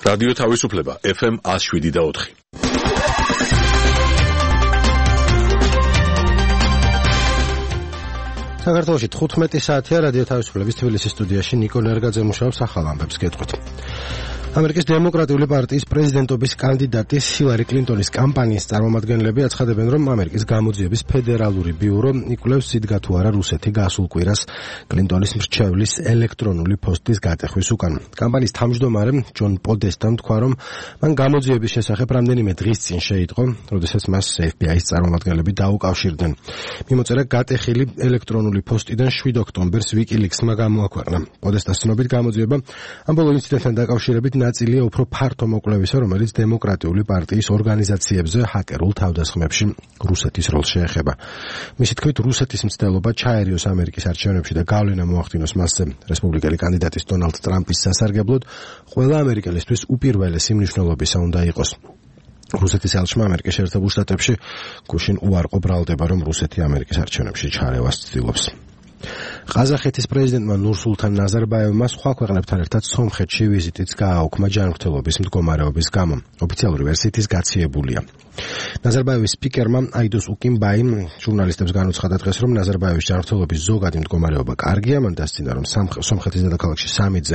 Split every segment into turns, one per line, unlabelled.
რადიო თავისუფლება FM 107.4.
საქართველოში 15 საათია რადიო თავისუფლების თბილისის სტუდიაში ნიკო ნერგაძე მუშაობს ახალ ამბებს გეტყვით. ამერიკის დემოკრატიული პარტიის პრეზიდენტობის კანდიდატის ჰილარი კლინტონის კამპანიის წარმომადგენლები აცხადებენ, რომ ამერიკის გამოძიების ფედერალური ბიურო იკვლევს სიდგა თუ არა რუსეთი გასულ კვირას კლინტონის მრჩევლის ელექტრონული პოსტის გატეხვის უკან. კამპანიის თავმჯდომარე ჯონ პოდესტამ თქვა, რომ მან გამოძიების შესახებ რამდენიმე დღის წინ შეიტყო, როდესაც მას FBI-ის წარმომადგენლები დაუკავშირდნენ. მიმოწერა გატეხილი ელექტრონული პოსტიდან 7 ოქტომბერს WikiLeaks-მა გამოაქვეყნა. პოდესტას ცნობით გამოძიება ამ ბოლო ინციდენტთან დაკავშირებით ნაწილია უფრო ფართო მოკვლევისა, რომელიც დემოკრატიული პარტიის ორგანიზაციებზე ჰაკერულ თავდასხმებში რუსეთის როლს შეეხება. მისი თქმით, რუსეთის მცდელობა ჩაერიოს ამერიკის არჩევნებში და გავლენა მოახდინოს მასზე რესპუბლიკელი კანდიდატის დონალდ ტრამპის სასარგებლოდ ყველა ამერიკელისთვის უპირველესი მნიშვნელობისა უნდა იყოს. რუსეთის ელჩმა ამერიკის შეერთებულ შტატებში გუშინ უარყო ბრალდება, რომ რუსეთი ამერიკის არჩევნებში ჩარევას ცდილობს. ყაზახეთის პრეზიდენტმა ნურსულთან ნაზარბაევმა სხვა ქვეყნებთან ერთად სომხეთში ვიზიტიც გააუქმა ჯანმრთელობის მდგომარეობის გამო. ოფიციალური ვერსიით ის გაციებულია. ნაზარბაევის სპიკერმა აიდოს უკიმბაიმ ჟურნალისტებს განუცხადა დღეს, რომ ნაზარბაევის ჯანმრთელობის ზოგადი მდგომარეობა კარგია, მან დასცინა, რომ სომხეთის დედაქალაქში სამიძე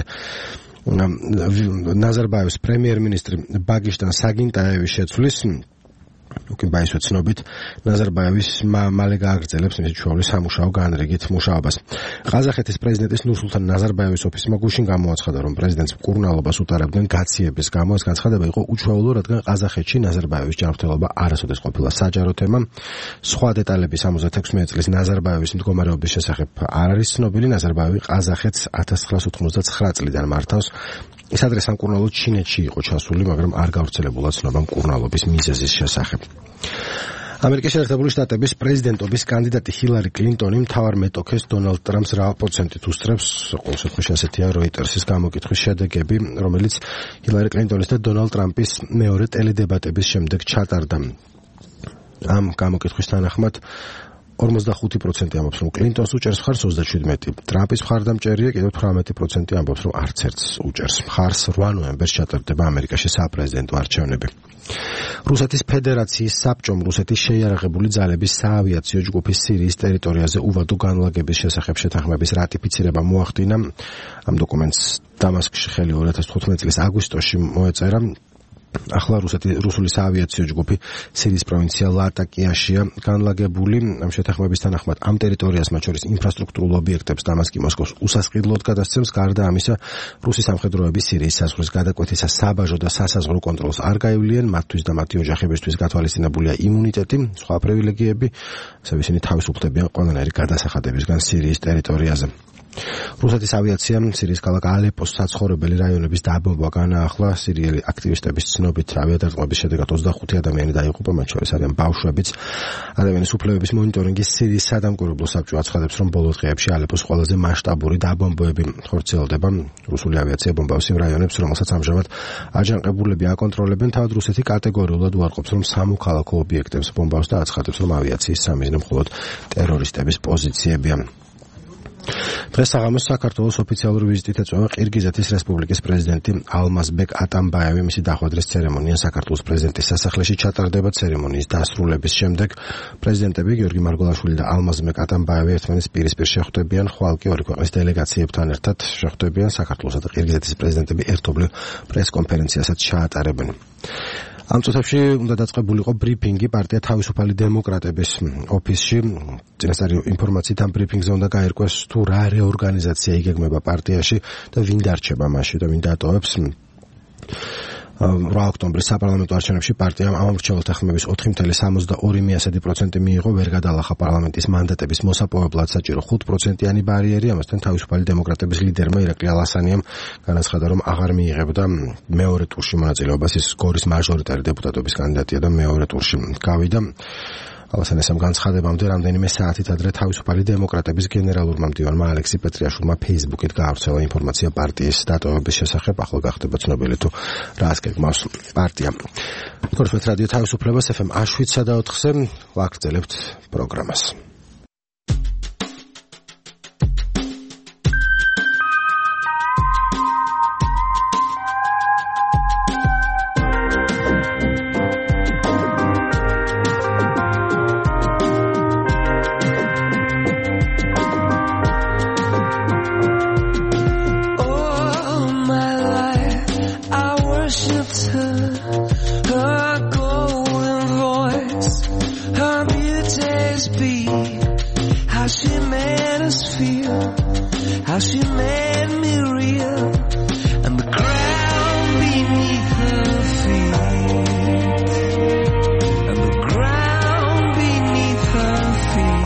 ნაზარბაევის პრემიერ-მინისტრი ბაგიშტან საგინტაევი შეცვლის. უკიმბაის ცნობით ნაზარბაევის მალე გააგრძელებს მისი ჩვეულის სამუშაო განრიგით მუშაობას. ყაზახეთის პრეზიდენტის ნურსულთან ნაზარბაევის ოფისმა გუშინ გამოაცხადა, რომ პრეზიდენტს მკურნალობას უტარებდნენ გაციების გამო. ეს განცხადება იყო უჩვეულო, რადგან ყაზახეთში ნაზარბაევის ჯანმრთელობა არასოდეს ყოფილა საჯარო თემა. სხვა დეტალები 76 წლის ნაზარბაევის მდგომარეობის შესახებ არ არის ცნობილი. ნაზარბაევი ყაზახეთს 1999 წლიდან მართავს. ის ადრე სამკურნალოდ ჩინეთში იყო ჩასული, მაგრამ არ გავრცელებულა ცნობა მკურნალობის მიზეზის შესახებ. ამერიკის შეერთებული შტატების პრეზიდენტობის კანდიდატი ჰილარი კლინტონი მთავარ მეტოქეს დონალდ ტრამპს რა პროცენტით უსწრებს. ყოველ შემთხვევაში ასეთია როიტერსის გამოკითხვის შედეგები, რომელიც ჰილარი კლინტონის და დონალდ ტრამპის მეორე ტელედებატების შემდეგ ჩატარდა. ამ გამოკითხვის თანახმად 45% ამბობს, რომ კლინტონს უჭერს მხარს 37%. ტრამპის მხარდამჭერია კიდევ 18% ამბობს, რომ არც ერთს უჭერს მხარს. 8 ნოემბერს ჩატარდება ამერიკაში საპრეზიდენტო არჩევნები. რუსეთის ფედერაციის საბჭომ რუსეთის შეიარაღებული ძალების საავიაციო ჯგუფის სირიის ტერიტორიაზე უვადო განლაგების შესახებ შეთანხმების რატიფიცირება მოახდინა. ამ დოკუმენტს დამასკში ხელი 2015 წლის აგვისტოში მოეწერა. ახლა რუსული საავიაციო ჯგუფი სირიის პროვინცია ლატაკიაშია განლაგებული. ამ შეთანხმების თანახმად ამ ტერიტორიას, მათ შორის ინფრასტრუქტურულ ობიექტებს დამასკი მოსკოვს უსასყიდლოდ გადასცემს. გარდა ამისა, რუსი სამხედროები სირიის საზღვრის გადაკვეთისა საბაჟო და სასაზღვრო კონტროლს არ გაივლიან. მათთვის და მათი ოჯახებისთვის გათვალისწინებულია იმუნიტეტი, სხვა პრივილეგიები, ასევე ისინი თავისუფლებიან ყველანაირი გადასახადებისგან სირიის ტერიტორიაზე. რუსეთის ავიაციამ სირიის ქალაქ ალეპოს საცხოვრებელი რაიონების დაბომბვა განაახლა. სირიელი აქტივისტების ცნობით ავიადარტყმების შედეგად 25 ადამიანი დაიღუპა, მათ შორის არიან ბავშვებიც. ადამიანის უფლებების მონიტორინგის სირიის სადამკვირვებლო საბჭო აცხადებს, რომ ბოლო დღეებში ალეპოს ყველაზე მასშტაბური დაბომბვები ხორციელდება. რუსული ავიაცია ბომბავს იმ რაიონებს, რომელსაც ამჟამად აჯანყებულები აკონტროლებენ. თავად რუსეთი კატეგორიულად უარყოფს, რომ სამოქალაქო ობიექტებს ბომბავს და აცხადებს, რომ ავიაციის სამიზნე მხოლოდ ტერორისტების პოზიციებია. დღეს საღამოს საქართველოს ოფიციალური ვიზიტით ეწევა ყირგიზეთის რესპუბლიკის პრეზიდენტი ალმაზბეკ ატამბაევი. მისი დახვედრის ცერემონია საქართველოს პრეზიდენტის სასახლეში ჩატარდება. ცერემონიის დასრულების შემდეგ პრეზიდენტები გიორგი მარგოლაშვილი და ალმაზბეკ ატამბაევი ერთმანეთს პირისპირ შეხვდებიან. ხვალ კი ორი ქვეყნის დელეგაციებთან ერთად შეხვდებიან. საქართველოსა და ყირგიზეთის პრეზიდენტები ერთობლივ პრესკონფერენციასაც ჩაატარებენ. ამ წუთებში უნდა დაწყებულიყო ბრიფინგი პარტია თავისუფალი დემოკრატების ოფისში. წინასწარი ინფორმაციით ამ ბრიფინგზე უნდა გაერკვეს თუ რა რეორგანიზაცია იგეგმება პარტიაში და ვინ დარჩება მასში და ვინ დატოვებს. 8 ოქტომბრის საპარლამენტო არჩევნებში პარტიამ ამომრჩეველთა ხმების 4,72% მიიღო. ვერ გადალახა პარლამენტის მანდატების მოსაპოვებლად საჭირო 5%-იანი ბარიერი. ამასთან თავისუფალი დემოკრატების ლიდერმა ირაკლი ალასანიამ განაცხადა, რომ აღარ მიიღებდა მეორე ტურში მონაწილეობას. ის გორის მაჟორიტარი დეპუტატობის კანდიდატია და მეორე ტურში გავიდა. ალასანიამ განცხადებამდე რამდენიმე საათით ადრე თავისუფალი დემოკრატების გენერალურმა მდივანმა ალექსი პეტრიაშვილმა Facebook-ით გაავრცელა ინფორმაცია პარტიის დატოვების შესახებ. ახლა გახდება ცნობილი თუ რას გეგმავს პარტია. თორემ რადიო თავისუფლებას FM 107.4-ზე ვაგრძელებთ პროგრამას.
how she made me real, and the ground beneath her feet, and the ground beneath her feet.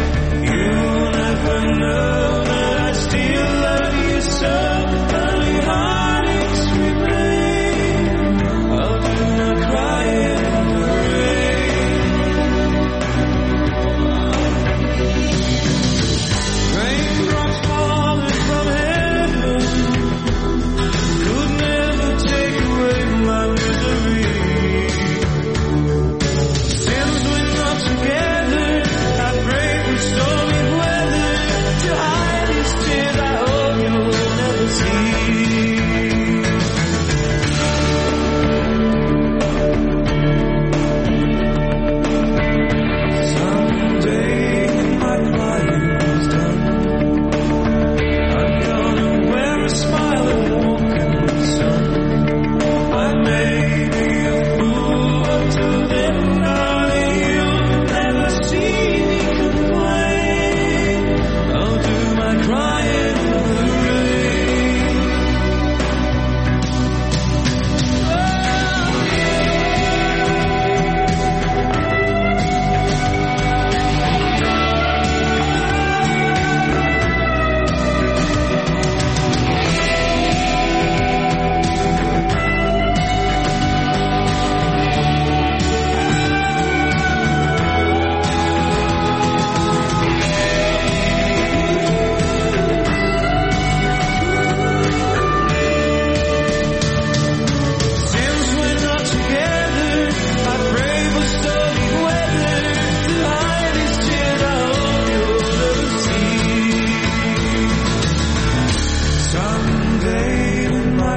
You'll never know that I still love you so. Tell me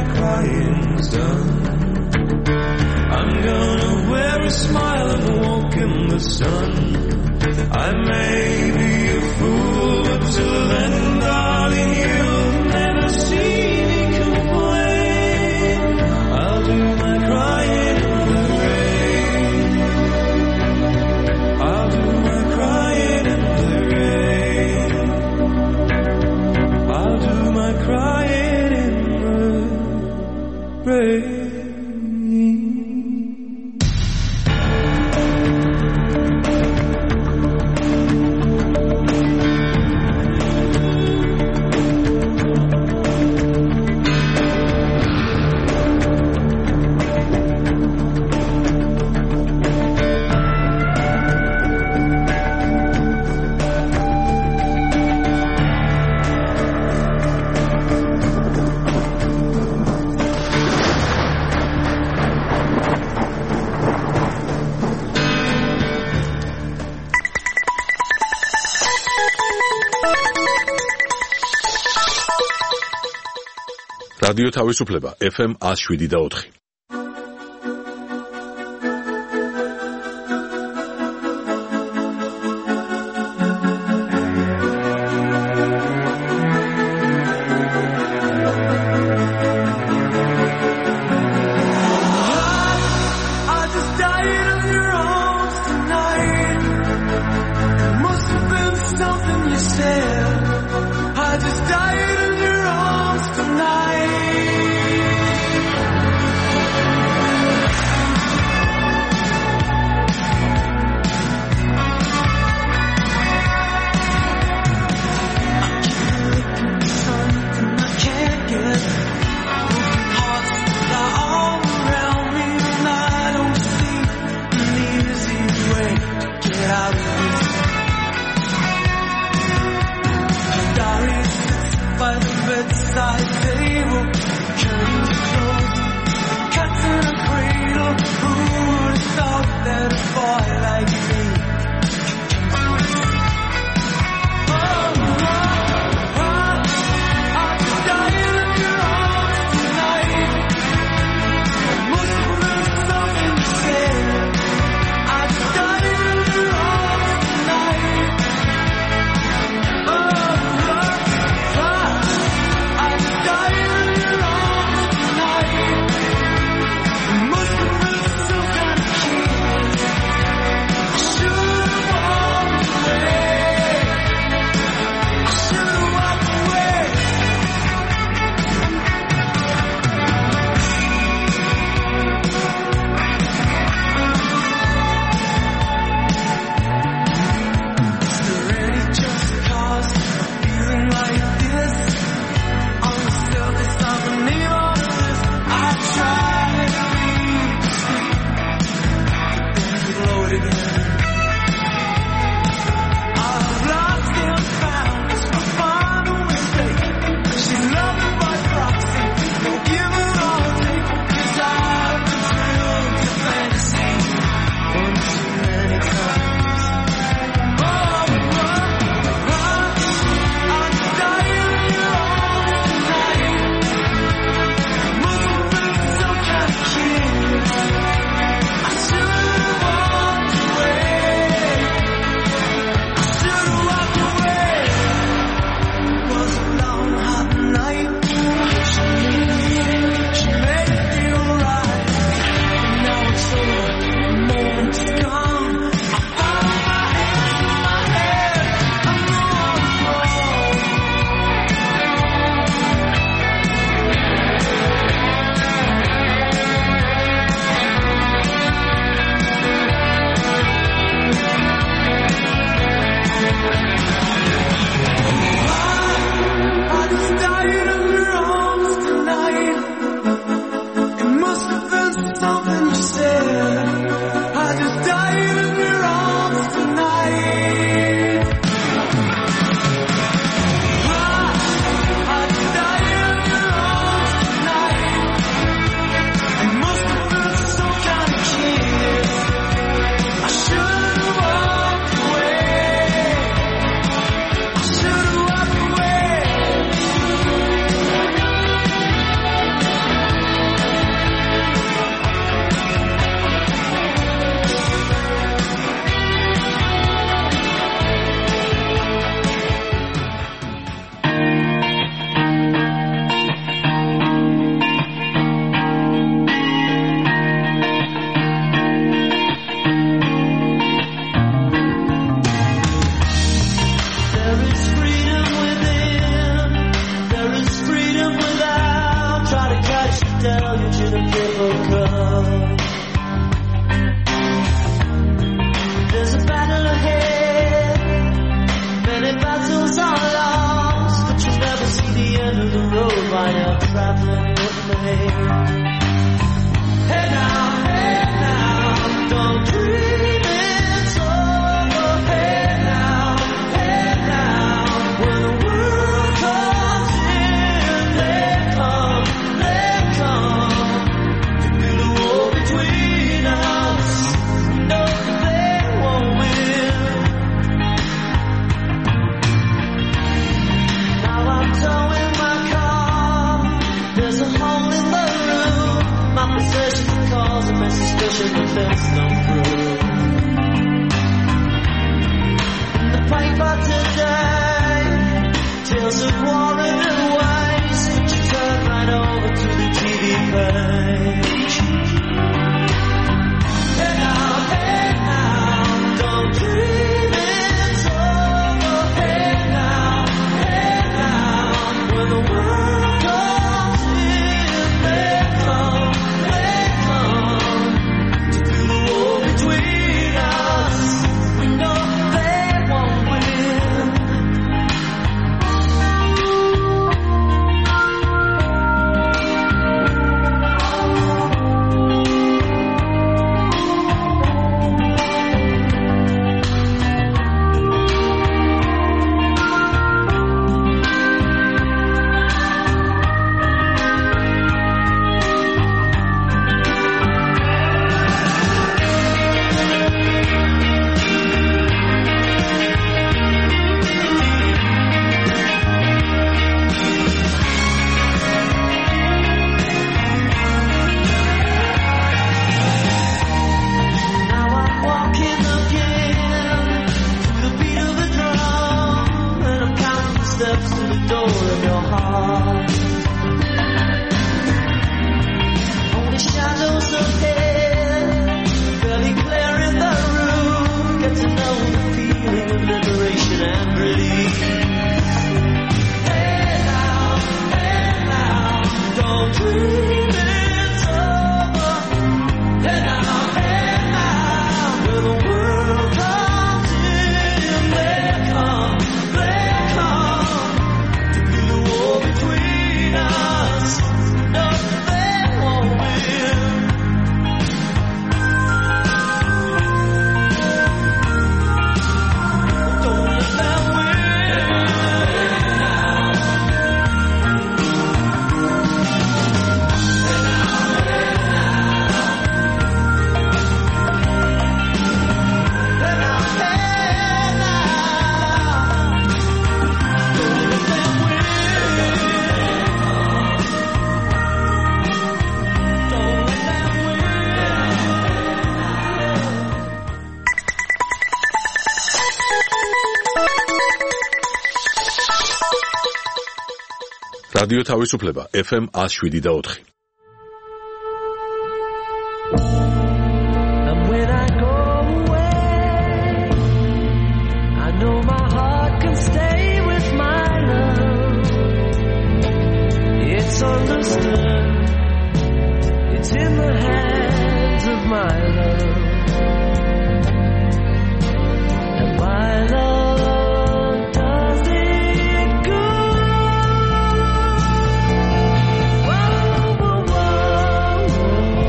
crying's done. I'm gonna wear a smile and walk in the sun. I may be a fool, but till then, darling, you'll never see me complain. I'll do my crying in the rain. I'll do my crying in the rain. I'll do my crying in the rain.
რადიო თავისუფლება FM 107.4.
traveling with me. Hey now, don't dream it's over. Hey now, when the world comes in, they come to build a wall between us. No, they won't win. Now I'm towing my car. There's a hole in the roof. My possession cause a suspicion the fence come through. In the paper today, tales of war and waste. But you turn right over to the TV page. Hey now, don't dream it's over. Hey now, when the world comes in, they come to build a wall between us. We know they won't win. Now I'm walking again to the beat of the drum, and I'm counting the steps to the door of your heart. Only shadows ahead, barely clear in the room. Get to know the feeling of liberation and relief. Hey now, don't dream it's over. Hey now, when the world comes in, they come to build a wall between us. No, they won't win. Don't let them win.
რადიო თავისუფლება FM 107.4.
And when I go away, I know my heart can stay with my love. It's understood. It's in the hands of my love. And my love does it good. Whoa, whoa, whoa,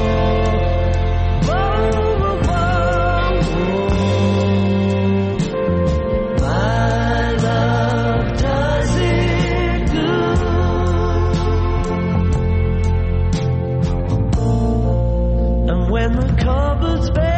whoa, whoa, whoa. My love does it good. And when the cupboard's bare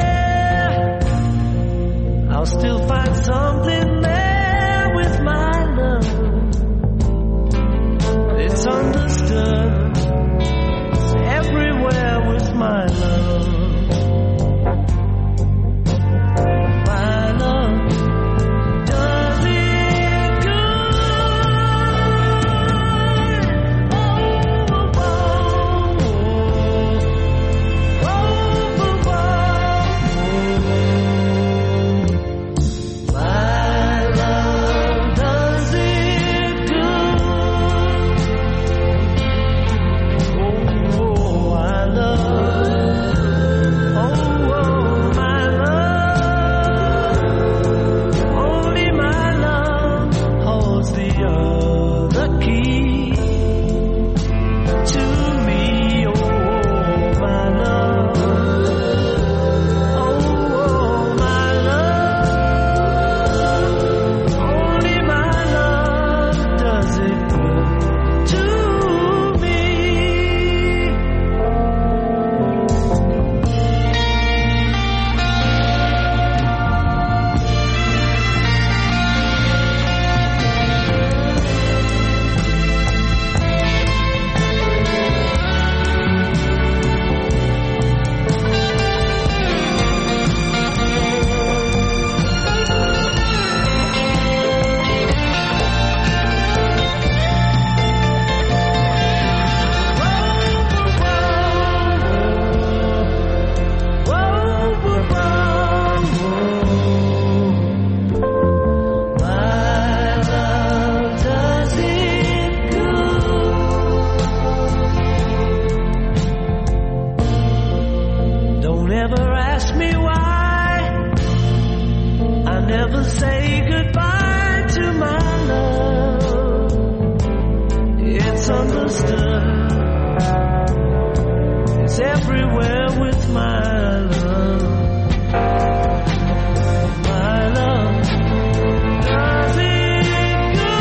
everywhere with my love. My love, does it go?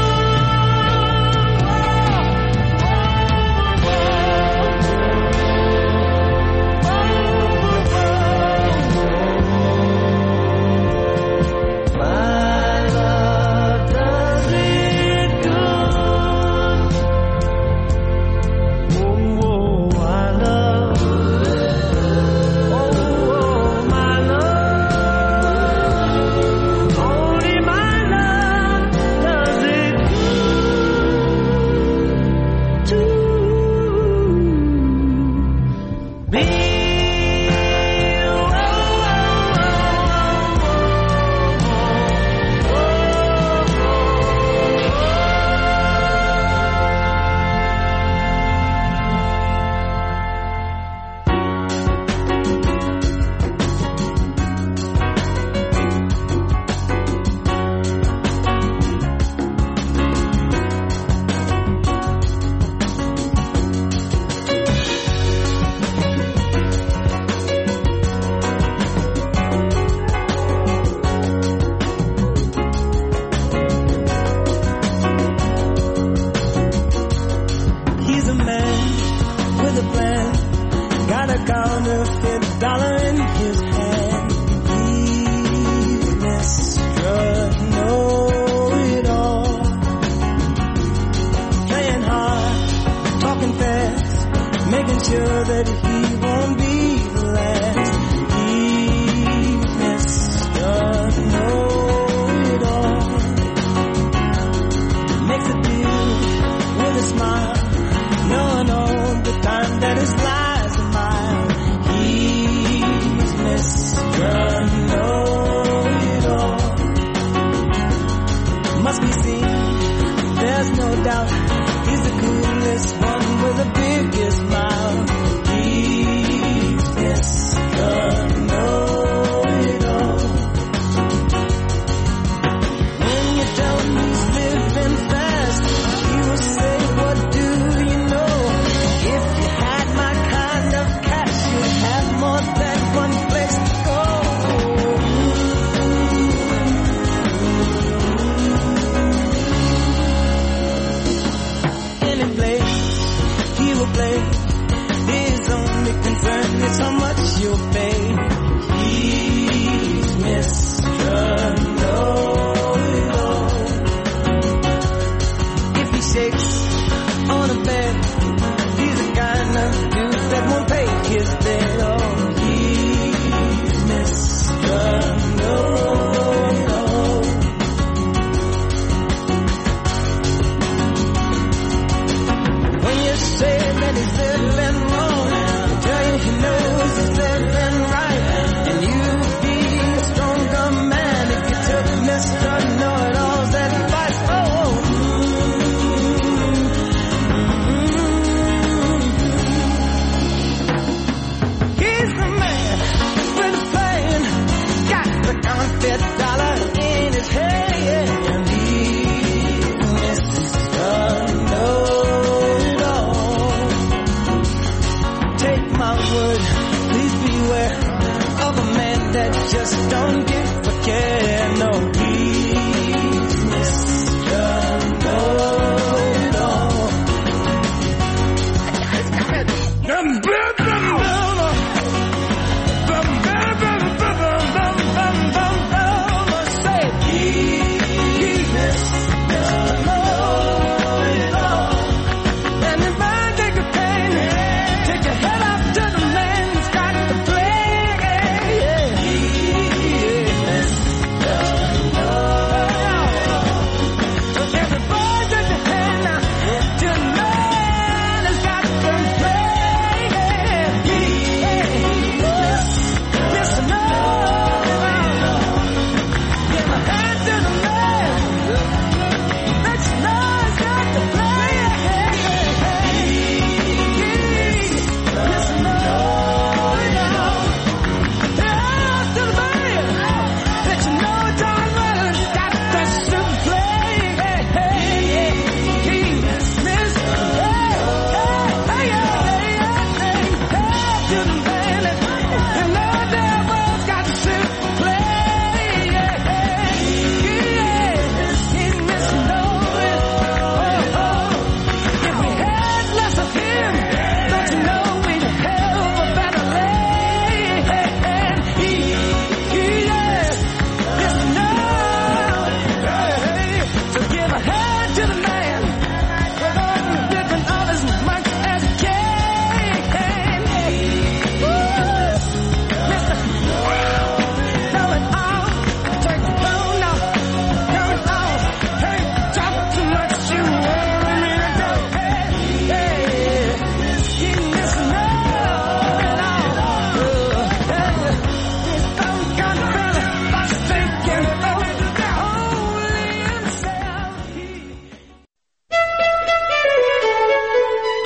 My love, does it go? Oh, I love. Oh, my love. Only my love does it to me. He's a man with a plan, got a counterfeit dollar in his hand. He's Mr. Know-it-all, playing hard, talking fast, making sure that he won't be the last. He's Mr. Know-it-all, makes a deal with a smile, knowing all the time that his lies a mile. He's Mr. Know-it-all. Must be seen, there's no doubt. He's the coolest one with the biggest smile. He's Mr. Know-it-all. When you tell him he's living fast, he will say, what do you know? If you had my kind of cash, you'd have more than one place to go. Any place he will play, his only concern is how much you'll pay. He's Mr. Know-it-all. If he shakes on a bed, he's the kind of dude that won't pay his debt. Oh, he's Mr. Know-it-all. When you say that he's living wrong, I tell you he knows he's living right. And you'd be a stronger man if you took Mr. Know-it-all's advice. Oh, he's the man with a plan, got the counterfeit dollar in his hand. He's Mr. Know-it-all.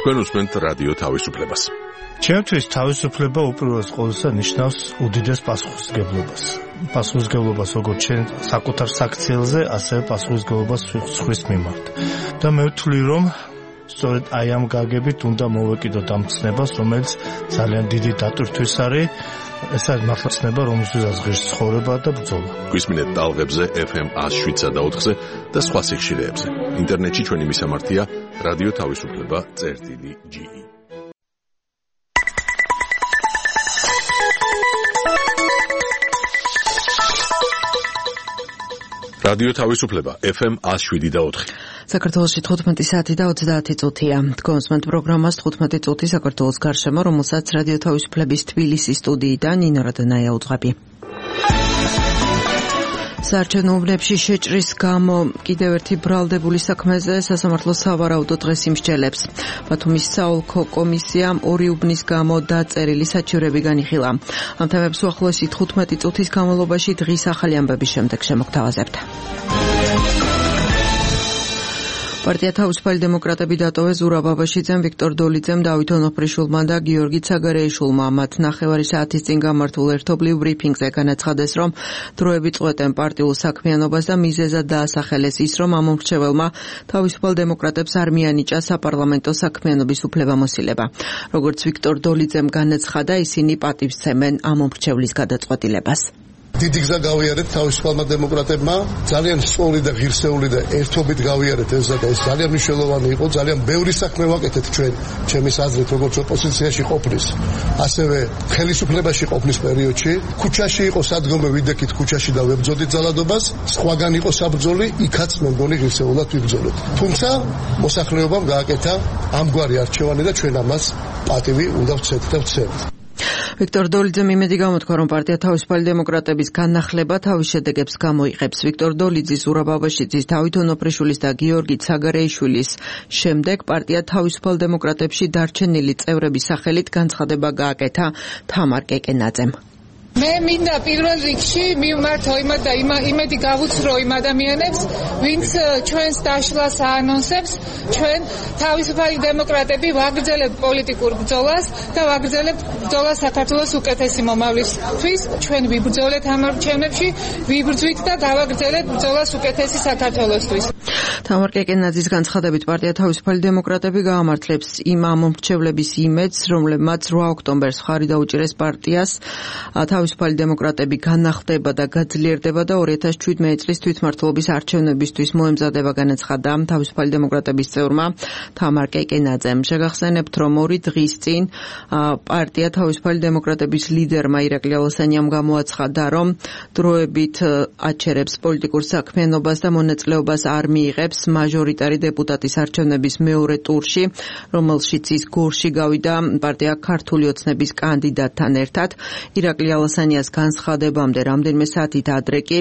თქვენ უსმენთ რადიო თავისუფლებას.
ჩემთვის თავისუფლება უპირველეს ყოვლისა ნიშნავს უდიდეს პასუხისმგებლობას. პასუხისმგებლობას როგორც ჩვენ საკუთარ საქციელზე, ასევე პასუხისმგებლობას სხვის მიმართ. და მე ვთვლი, რომ სწორედ აი ამ გაგებით უნდა მოვეკიდოთ ამ ცნებას, რომელიც ძალიან დიდი დატვირთვის არის. ეს არის მართლა ცნება, რომელსაც ღირს ცხოვრება და ბრძოლა.
გვისმინეთ ტალღებზე FM 107.4-ზე და სხვა სიხშირეებზე. ინტერნეტში ჩვენი მისამართია რადიო თავისუფლება.ge. რადიო თავისუფლება FM 107.4.
საქართველოში 15 საათი და 30 წუთია. კონსმენტ პროგრამას 15 წუთი საქართველოს გარშემო, რომელსაც რადიო თავისუფლების თბილისის სტუდიიდან ნინო რადანაია უძღვები. საარჩევნო უბნებში შეჭრის გამო კიდევ ერთი ბრალდებული საქმეზე სასამართლო სავარაუდოდ დღეს იმსჯელებს. ბათუმის საოლქო კომისიამ 2 უბნის გამო დაწერილი საჩივრები განიხილა. ამ თემებს უახლოესი 15 წუთის განმავლობაში დღის ახალი ამბების შემდეგ შემოგთავაზებთ. პარტია თავისუფალი დემოკრატები დატოვეს ზურაბ აბაშიძემ, ვიქტორ დოლიძემ, დავით ონოფრიშვილმა და გიორგი ცაგარეიშვილმა. მათ ნახევარი საათის წინ გამართულ ერთობლივ ბრიფინგზე განაცხადეს, რომ დროებით წყვეტენ პარტიულ საქმიანობას და მიზეზად დაასახელეს ის, რომ ამომრჩეველმა თავისუფალ დემოკრატებს არ მიანიჭა საპარლამენტო საქმიანობის უფლებამოსილება. როგორც ვიქტორ დოლიძემ განაცხადა, ისინი პატივსცემენ ამომრჩევლის გადაწყვეტილებას.
დიდი გზა გავიარეთ თავისუფალმა დემოკრატებმა, ძალიან სწორი და ღირსეული და ერთობით გავიარეთ ეს და ეს ძალიან მნიშვნელოვანი იყო, ძალიან ბევრი საქმე ვაკეთეთ ჩვენ, ჩემის აზრით, როგორც ოპოზიციაში ყოფნის, ასევე ხელისუფლებაში ყოფნის პერიოდში. ქუჩაში იყო სადგომი, ვიდექით ქუჩაში და ვებძოდით ძალადობას, სხვაგან იყო საბრძოლი, იქაც მე მგონი ღირსეულად ვიბრძოლოთ. თუმცა მოსახლეობამ გააკეთა ამგვარი არჩევანი და ჩვენ ამას პატივი უნდა ვცეთ და ვცემთ.
ვიქტორ დოლიძემ იმედი გამოთქვა, რომ პარტია თავისუფალი დემოკრატების განახლება თავის შედეგებს გამოიყებს. ვიქტორ დოლიძის, ზურაბ აბაშიძის, დავით ონოფრიშვილის და გიორგი ცაგარეიშვილის შემდეგ პარტია თავისუფალ დემოკრატებში დარჩენილი წევრების სახელით განცხადება გააკეთა თამარ კეკენაძემ.
მე მინდა პირველ რიგში მივმართო იმად და იმედი გავუცრო იმ ადამიანებს, ვინც ჩვენს დაშლას აანონსებს. ჩვენ თავისუფალი დემოკრატები ვაგრძელებთ პოლიტიკურ ბრძოლას და ვაგრძელებთ ბრძოლას საქართველოს უკეთესი მომავლისთვის. ჩვენ ვიბრძოლეთ ამ არჩევნებში, ვიბრძვით და გავაგრძელებთ ბრძოლას უკეთესი საქართველოსთვის.
თამარ კეკენაძის განცხადებით პარტია თავისუფალი დემოკრატები გაამართლებს იმ ამომრჩევლების იმედს, რომლებმაც 8 ოქტომბერს ხარი დაუჭირეს პარტიას. თავისუფალი დემოკრატები განახლდება და გაძლიერდება და 2017 წლის თვითმმართველობის არჩევნებისთვის მოემზადება, განაცხადა თავისუფალი დემოკრატების წევრმა თამარ კეკენაძემ. შეგახსენებთ, რომ 2 დღის წინ პარტია თავისუფალი დემოკრატების ლიდერმა ირაკლი ალოსანიამ გამოაცხადა, რომ დროებით აჩერებს პოლიტიკურ საქმიანობას და მონაწილეობას არ მიიღებს მაჟორიტარი დეპუტატის არჩევნების მეორე ტურში, რომელშიც ის გორში გავიდა პარტია ქართული ოცნების კანდიდატთან ერთად. ირაკლი ალოსანიას განცხადებამდე რამდენიმე საათით ადრე კი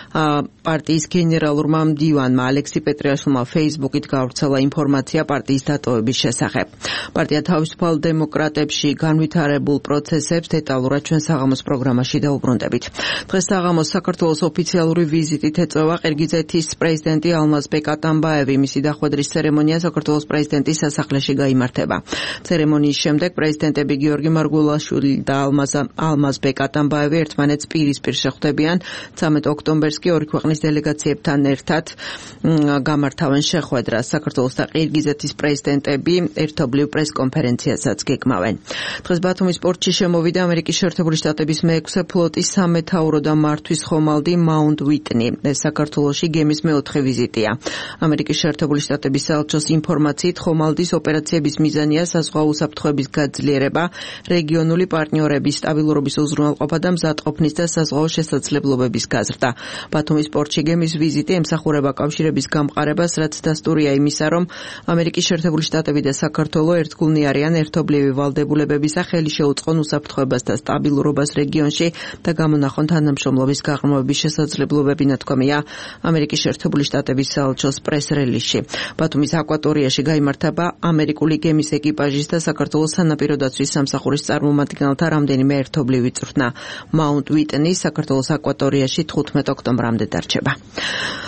პარტიის გენერალურმა მდივანმა ალექსი პეტრიაშვილმა Facebook-ით გავრცელა ინფორმაცია პარტიის დატოვების შესახებ. პარტია თავისუფალ დემოკრატებში განვითარებულ პროცესებს დეტალურად ჩვენ საღამოს პროგრამაში დაუბრუნდებით. დღეს საღამოს საქართველოს ოფიციალური ვიზიტით ეწევა ყირგიზეთის პრეზიდენტი ალმაზბეკ ატამბაევი. მისი დახვედრის ცერემონია საქართველოს პრეზიდენტის სასახლეში გაიმართება. ცერემონიის შემდეგ პრეზიდენტები გიორგი მარგულაშვილი და ალმაზბეკ ატამბაევი ერთმანეთს პირისპირ შეხვდებიან. 13 ოქტომბერს კი ორი ქვეყნის დელეგაციებთან ერთად გამართავენ შეხვედრას. საქართველოს და ყირგიზეთის პრეზიდენტები ერთობლივ პრესკონფერენციასაც გეკმავენ. დღეს ბათუმის პორტში შემოვიდა ამერიკის შეერთებული შტატების მე-6 ფლოტის სამეთაურო და მართვის ხომალდი მაუნტ უიტნი. ეს საქართველოში გემის მეოთხე ვიზიტია. ამერიკის შეერთებული შტატების საელჩოს ინფორმაციით ხომალდის ოპერაციების მიზანია საზღვაო უსაფრთხოების გაძლიერება, რეგიონული პარტნიორების სტაბილურობის უზრუნველყოფა და მზადყოფნის და საზღვაო შესაძლებლობების გაზრდა. ბათუმის პორტში გემის ვიზიტი ემსახურება კავშირების გამყარებას, რაც დასტურია იმისა, რომ ამერიკის შეერთებული შტატები და საქართველო ერთგულნი არიან ერთობლივი ვალდებულებების და ხელი შეუწყონ უსაფრთხოებას და სტაბილურობას რეგიონში და გამონახონ თანამშრომლობის გაღრმავების შესაძლებლობები, ნათქვამია ამერიკის შეერთებული შტატების საელჩოს პრეს-რელიზში. ბათუმის აკვატორიაში გაიმართება ამერიკული გემის ეკიპაჟის და საქართველოს სანაპირო დაცვის სამსახურის წარმომადგენელთა რამდენიმე ერთობლივი წვრთნა. მაუნტ უიტნი საქართველოს აკვატორიაში 15 ოქტომბრამდე დარჩება.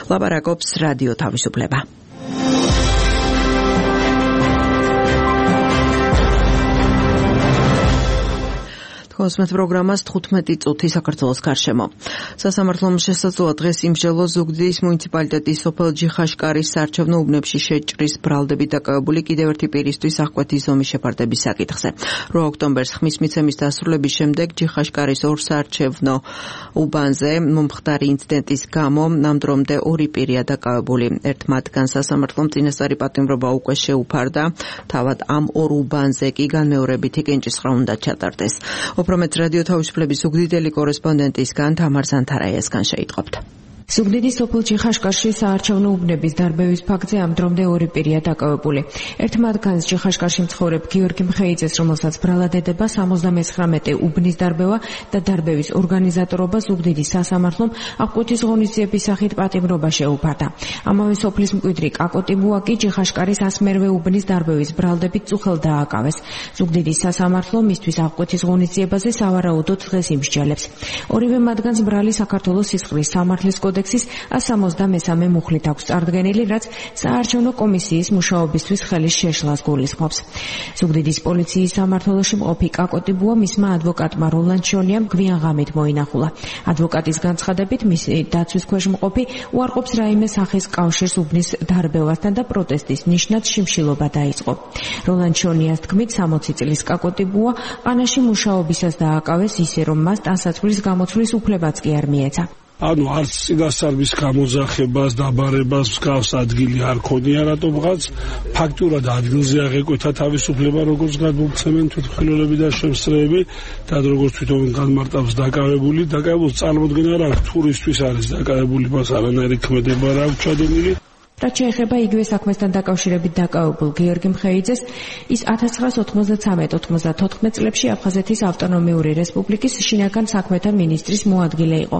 ლაპარაკობს რადიო თავისუფლება. Kosmet პროგრამას 15 წუთი საქართველოს გარშემო. Სასამართლომ შესაძლოა დღეს იმსჯელოს ზუგდიდის მუნიციპალიტეტის სოფელ ჯიხაშკარის საარჩევნო უბნებში შეჭრის ბრალდებით დაკავებული კიდევ ერთი პირისთვის აღკვეთის ზომის შეფარდების საკითხზე. 8 ოქტომბერს ხმის მიცემის დასრულების შემდეგ ჯიხაშკარის ორ საარჩევნო უბანზე მომხდარი ინციდენტის გამო ნამდვილად ორი პირია დაკავებული. ერთ მათგან სასამართლომ წინასწარი პატიმრობა უკვე შეუფარდა, თავად ამ ორ უბანზე კი განმეორებითი კენჭისყრა უნდა ჩატარდეს. Უფრო რადიო თავისუფლების ზუგდიდელი კორესპონდენტისგან თამარ ზანთარაიასგან შეიტყობთ.
ზუგდიდის სოფელ ჯიხაშკარში საარჩევნო უბნების დარბევის ფაქტზე ამ დრომდე ორი პირია დაკავებული. ერთ მათგანს ჯიხაშკარში მცხოვრებ გიორგი მხეიძეს, რომელსაც ბრალად ედება 79 უბნის დარბევა და დარბევის ორგანიზატორობა ზუგდიდის სასამართლომ აღკვეთის ღონისძიების სახით პატიმრობა შეუფარდა. ამავე სოფლის მკვიდრი კაკოტიბუა კი ჯიხაშკარის 100 უბნის დარბევის ბრალდებით წუხელ დააკავეს. ზუგდიდის სასამართლო მისთვის აღკვეთის ღონისძიებაზე სავარაუდოდ დღეს იმსჯელებს. ორივე მათგანს ბრალი საქართველოს სისხლის სამართლის კოდექსის 173 მუხლით აქვს წარდგენილი, რაც საარჩევნო კომისიის მუშაობისთვის ხელის შეშლას გულისხმობს. ზუგდიდის პოლიციის სამმართველოში მყოფი კაკოტიბუა მისმა ადვოკატმა როლანდ შონიამ გვიან ღამით მოინახულა. ადვოკატის განცხადებით, მისი დაცვის ქვეშ მყოფი უარყოფს რაიმე სახის კავშირს უბნის დარბევასთან და პროტესტის ნიშნად შიმშილობა დაიწყო. როლანდ შონიას თქმით, 60 წლის კაკოტიბუა ყანაში მუშაობისას დააკავეს ისე, რომ მას ტანსაცმლის გამოცვლის უფლებაც კი არ მიეცა.
ანუ არც წინასწარმის გამოძახებას, დაბარებას მსგავს ადგილი არ ქონია რატომღაც, ფაქტურად ადგილზე აღეკვეთა თავისუფლება, როგორც გადმოგვცემენ თვითმხილველები და შემსწრეები და როგორც თვითონ განმარტავს დაკავებული წარმოდგენა რა აქვს, თურისთვის არის დაკავებული, მას არანაირი ქმედება რა აქვს ჩადენილი.
რაც შეეხება იგივე საქმესთან დაკავშირებით დაკავებულ გიორგი მხეიძეს, ის 1993-94 წლებში აფხაზეთის ავტონომიური რესპუბლიკის შინაგან საქმეთა მინისტრის მოადგილე იყო.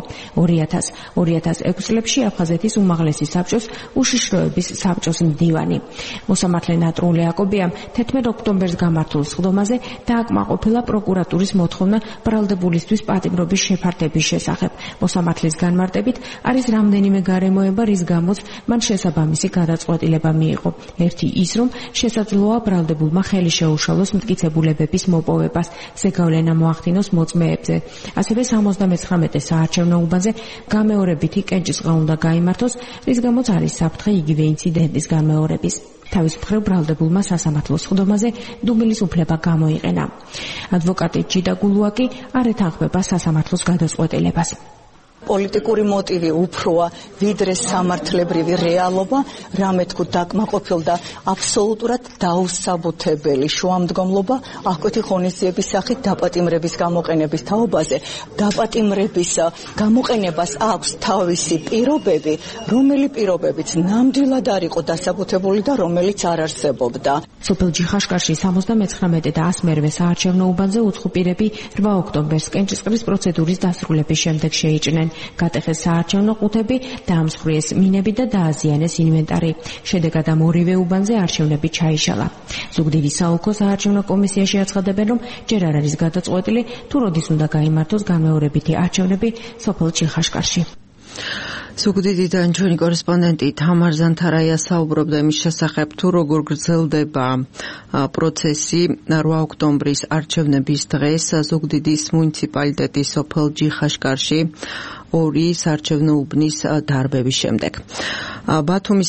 2006 წლებში აფხაზეთის უმაღლესი საბჭოს უშიშროების საბჭოს მდივანი. მოსამართლე ნატრული აკობიამ 11 ოქტომბერს გამართულ სხდომაზე დააკმაყოფილა პროკურატურის მოთხოვნა ბრალდებულისთვის პატიმრობის შეფარდების შესახებ. მოსამართლის განმარტებით არის რამდენიმე გარემოება, რის გამოც მან მისი გადაწყვეტილება მიიღო. ერთი ის, რომ შესაძლოა ბრალდებულმა ხელი შეუშალოს მტკიცებულებების მოპოვებას, ზეგავლენა მოახდინოს მოწმეებზე. ასევე 79 საარჩევნო უბანზე გამეორებითი კენჭისყრა უნდა გაიმართოს, რის გამოც არის საფრთხე იგივე ინციდენტის გამეორების. თავის მხრივ ბრალდებულმა სასამართლოს სხდომაზე დუმილის უფლება გამოიყენა. ადვოკატი ჯიდა გულუაკი არ ეთანხმება სასამართლოს გადაწყვეტილებას.
პოლიტიკური მოტივი უფროა ვიდრე სამართლებრივი რეალობა, რამე თქო დაკმაყოფილდა აბსოლუტურად დაუსაბუთებელი შუამდგომლობა აღკვეთი ღონისძიების სახით დაპატიმრების გამოყენების თაობაზე. დაპატიმრების გამოყენებას აქვს თავისი პირობები, რომელი პირობებიც ნამდვილად არ იყო დასაბუთებული და რომელიც არ არსებობდა.
სოფელ ჯიხაშკარში 79 და 101 საარჩევნო უბანზე უცხო პირები 8 ოქტომბერს კენჭისყრის პროცედურის დასრულების შემდეგ შეიჭრნენ. გატეხეს საარჩევნო ყუთები, დაამსხვრიეს მინები და დააზიანეს ინვენტარი. შედეგად ამ ორივე უბანზე არჩევნები ჩაიშალა. ზუგდიდის საოლქო საარჩევნო კომისიაში აცხადებენ, რომ ჯერ არ არის გადაწყვეტილი, თუ როდის უნდა გაიმართოს განმეორებითი არჩევნები სოფელ ჯიხაშკარში.
ზუგდიდიდან ჩვენი კორესპონდენტი თამარ ზანთარაია საუბრობდა იმის შესახებ, თუ როგორ გრძელდება პროცესი 8 ოქტომბრის არჩევნების დღეს ზუგდიდის მუნიციპალიტეტის სოფელ ჯიხაშკარში ორი საარჩევნო უბნის დარბევის შემდეგ. ბათუმის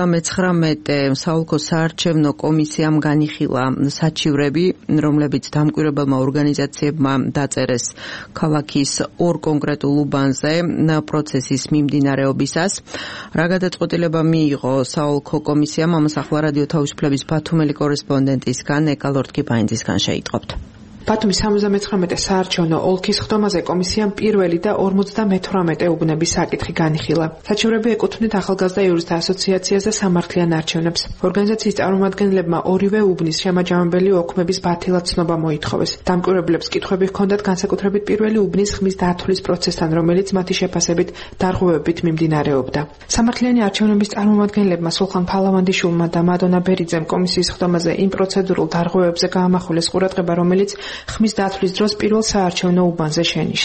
79 საოლქო საარჩევნო კომისიამ განიხილა საჩივრები, რომლებიც დამკვირვებელმა ორგანიზაციებმა დაწერეს ქალაქის ორ კონკრეტულ უბანზე პროცესის მიმდინარეობისას. რა გადაწყვეტილება მიიღო საოლქო კომისიამ, ამას ახლა რადიო თავისუფლების ბათუმელი კორესპონდენტისგან ეკალორდ კიბაინძისგან შეიტყობთ.
ბათუმის 79 საარჩევნო ოლქის სხდომაზე კომისიამ პირველი და 58 უბნების საკითხი განიხილა. საჩივრები ეკუთვნით ახალგაზრდა იურისტთა ასოციაციას და სამართლიან არჩევნებს. ორგანიზაციის წარმომადგენლებმა ორივე უბნის შემაჯამებელი ოქმების ბათილად ცნობა მოითხოვეს. დამკვირვებლებს კითხვები ჰქონდათ განსაკუთრებით პირველი უბნის ხმის დათვლის პროცესთან, რომელიც მათი შეფასებით დარღვევებით მიმდინარეობდა. სამართლიანი არჩევნების წარმომადგენლებმა სულხან ფალავანდიშვილმა და მადონა ბერიძემ კომისიის სხდომაზე იმ პროცედურულ დარღვევებზე გაამახვილეს ყურადღება, რომელიც ხმის დათვლის დროს პირველ საარჩევნო უბანზე შენიშნეს.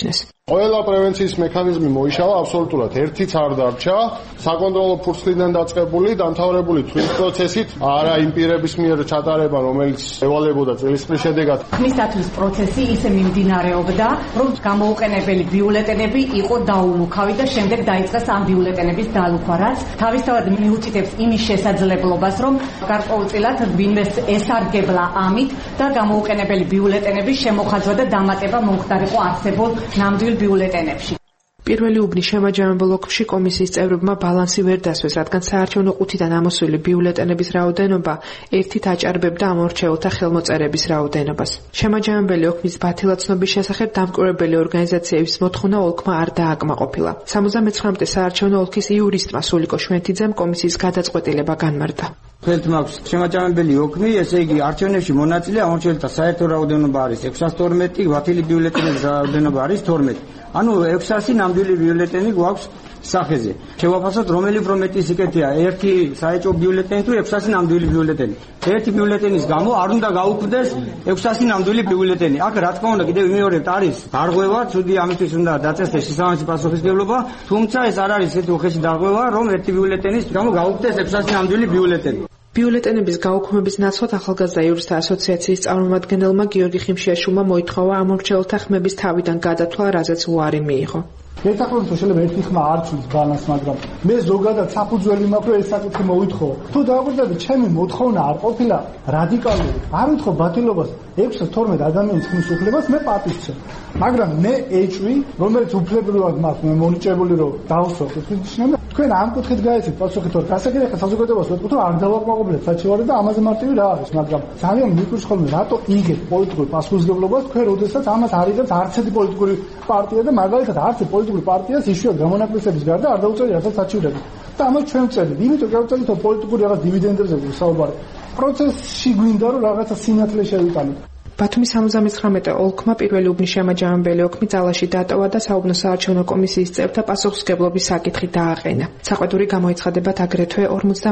ყველა პრევენციის მექანიზმი მოიშალა, აბსოლუტურად ერთიც არ დარჩა. საკონტროლო ფურცლიდან დაწყებული, დამთავრებული თვლის პროცესით, არა იმ პირების მიერ ჩატარება, რომელიც ევალებოდა წელიწადის შედეგად.
ხმის დათვლის პროცესი ისე მიმდინარეობდა, რომ გამოუყენებელი ბიულეტენები იყო დაულუქავი და შემდეგ დაიწყეს ამ ბიულეტენების დალუქვა, რაც თავისთავად მიუთითებს იმის შესაძლებლობას, რომ გარკვეულწილად ვინმეს ესარგებლა ამით და გამოუყენებელი ბიულეტენების შემოხაზვა და დამატება მომხდარიყო არსებულ ნამდვილ ბიულეტენებში.
პირველი უბნის შემაჯამებელ ოლქში კომისიის წევრებმა ბალანსი ვერ დასვეს, რადგან საარჩევნო ყუთიდან ამოსული ბიულეტენების რაოდენობა ერთით აჭარბებდა ამ ორჩეულთა ხელმოწერების რაოდენობას. შემაჯამებელი ოლქის ბათილაცნობის შესახებ დამკვირვებელი ორგანიზაციების მოთხოვნა ოლქმა არ დააკმაყოფილა. 79-მდე საარჩევნო ოლქის იურისტმა სულიკო შვენთიძემ კომისიის გადაწყვეტილება განმარტა.
ხელთ მაქვს შემაჯამებელი ოლქი, ესე იგი არჩევნებში მონაწილე ამორჩეულთა საერთო რაოდენობა არის 612, ვათილი ბიულეტენების რაოდენობა არის 12. ანუ 600 ნამდვილი ბიულეტენი გვაქვს სახეზე. შევაფასოთ, რომელი უფრო მეტი სიკეთეა, ერთი საეჭვო ბიულეტენი თუ 600 ნამდვილი ბიულეტენი. ერთი ბიულეტენის გამო არ უნდა გაუქმდეს 600 ნამდვილი ბიულეტენი. აქ რა თქმა უნდა კიდევ ვიმეორებთ, არის დარღვევა, ცუდი ამისთვის უნდა დაწესდეს შესაბამისი პასუხისმგებლობა, თუმცა ეს არ არის ესეთი უხეში დარღვევა, რომ ერთი ბიულეტენის გამო გაუქმდეს 600 ნამდვილი ბიულეტენი.
ბიულეტენების გაუქმების ნაცვლად ახალგაზრდა იურისტთა ასოციაციის წარმომადგენელმა გიორგი ხიმშიაშვილმა მოითხოვა ამ ორჩეულთა ხმების თავიდან გადათვლა, რაზეც უარი მიიღო.
ერთახმაროთ შეიძლება ერთი ხმა არ ცვლის ბალანსს, მაგრამ მე ზოგადად საფუძველი მაქვს, რომ ეს საკითხი მოვითხოვო. თუ დააკვირდებით, ჩემი მოთხოვნა არ ყოფილა რადიკალური. არ ვითხოვ ბათილობას 612 ადამიანის ხმის უფლებას, მე პატივცემ. მაგრამ მე ეჭვი, რომელიც უფლებრივად მაქვს, მე მონიჭებული რომ დავსვათ ხმის თქვენ ამ კუთხით გაიცით პასუხი თუ გასაგებია ხა საზოგადოებას ვეთქვით რომ არ დავაკმაყოფილეთ საჩივარი და ამაზე მარტივი რა არის, მაგრამ ძალიან მიკვირს ხოლმე რატო იგეთ პოლიტიკურ პასუხისმგებლობას თქვენ როდესაც ამას არ იღებს არც ერთი პოლიტიკური პარტია და მაგალითად არც ერთი პოლიტიკური პარტიას იშვიათ გამონაკლისების გარდა არ დაუწერია რასაც საჩივრები და ამას ჩვენ ვწერთ, იმიტომ გავწერთ რომ პოლიტიკური რაღაც დივიდენდებზე საუბარი პროცესში გვინდა რომ რაღაცა სინათლე შევიტანოთ.
ბათუმის 79 ოლქმა პირველი უბნის შემაჯამებელი ოლქი ძალაში დატოვა და საუბნო საარჩევნო კომისიის წევრთა პასუხისმგებლობის საკითხი დააყენა. საყვედური გამოიცხადებათ აგრეთვე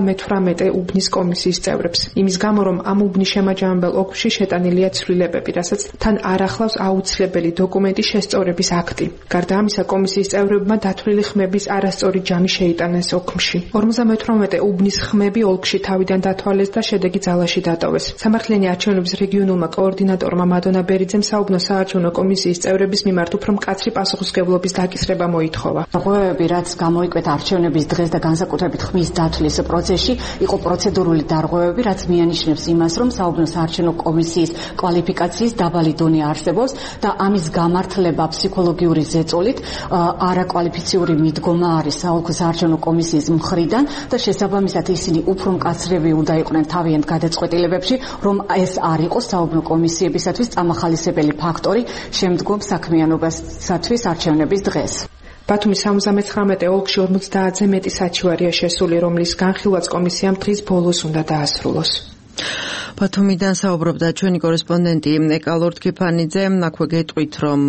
58 უბნის კომისიის წევრებს. იმის გამო, რომ ამ უბნის შემაჯამებელ ოლქში შეტანილია ცვლილებები, რასაც თან არ ახლავს აუცილებელი დოკუმენტი შესწორების აქტი. გარდა ამისა, კომისიის წევრებმა დათვლილი ხმების არასწორი ჯამი შეიტანეს ოლქში. 58 უბნის ხმები ოლქში თავიდან დათვალეს და შედეგი ძალაში დატოვეს. სამართლიანი არჩევნების რეგიონულმა კოორდინატორმა მადონა ბერიძემ საუბნო საარჩევნო კომისიის წევრების მიმართ უფრო მკაცრი პასუხისმგებლობის დაკისრება მოითხოვა.
დარღვევები, რაც გამოიკვეთა არჩევნების დღეს და განსაკუთრებით ხმის დათვლის პროცესში, იყო პროცედურული დარღვევები, რაც მიანიშნებს იმას, რომ საუბნო საარჩევნო კომისიის კვალიფიკაციის დაბალი დონე არსებობს და ამის გამართლება ფსიქოლოგიური ზეწოლით არაკვალიფიციური მიდგომა არის საოლქო საარჩევნო კომისიის მხრიდან და შესაბამისად ისინი უფრო მკაცრები უნდა იყვნენ თავიანთ გადაწყვეტილებებში, რომ ეს არ იყოს საუბნო კომისიებისათვის წამახალისებელი ფაქტორი შემდგომ საქმიანობასათვის არჩევნების დღეს.
ბათუმის 79 ოლქში 50-ზე მეტი საჩივარია შესული, რომლის განხილვაც კომისიამ დღის ბოლოს უნდა დაასრულოს.
ბათუმიდან საუბრობდა ჩვენი კორესპონდენტი ეკალორდ ქიფანიძე. აქვე გეტყვით, რომ